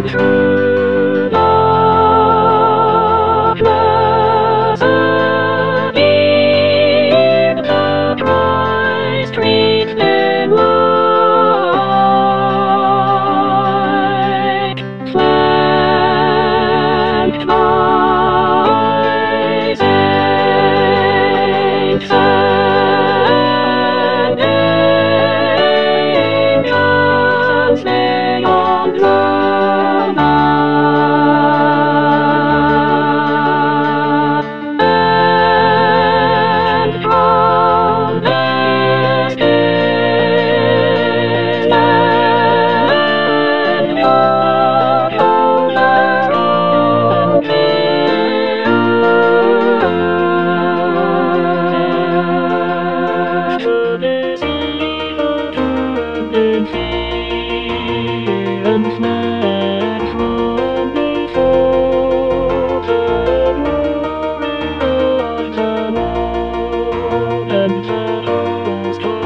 through darkness appeared the bright street in light, flanked by saints and angels beyond the night. And from this distant shoulder appeared to this evil turned in fear and fled from before the glory of the Lord and the host of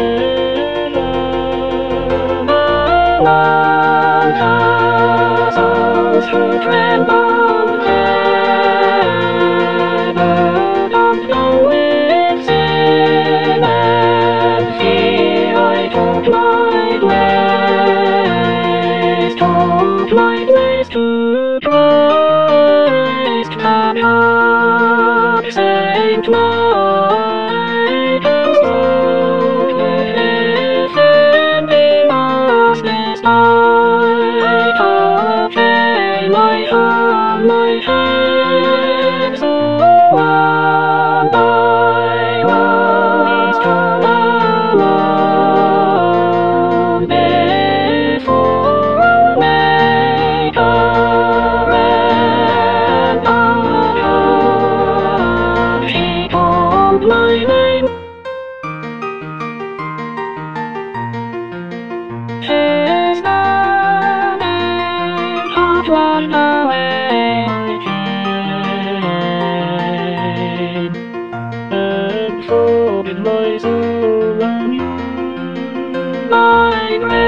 heaven. Along the souls who trembled gathered, unknowing sin and fear. I took my place to Christ, perhaps Saint Michael's throne, defending us this night of shame. I hung my head, so one by one stood alone before Maker and God. He called my name. His name had washed away my shame and folded my soul anew. My grace